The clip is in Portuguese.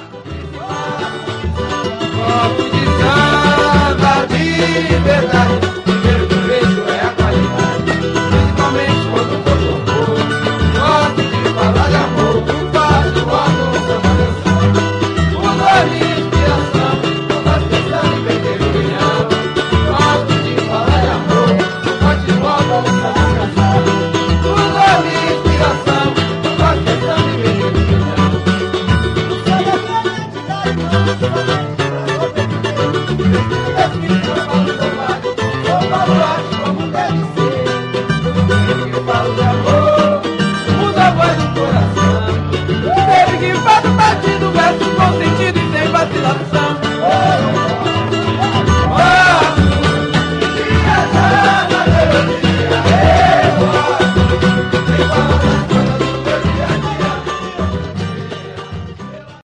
Copo de samba de verdade. Primeiro que eu vejo é a qualidade. Principalmente quando for compor. Gosto de falar de amor. Não faço amor, samba canção. Uso a minha inspiração. Não faço pensando em perder o milhão. Gosto de falar de amor. Continuo com o samba canção. Uso a minha inspiração. Não faço pensando em perder o milhão. O samba que a gente dá,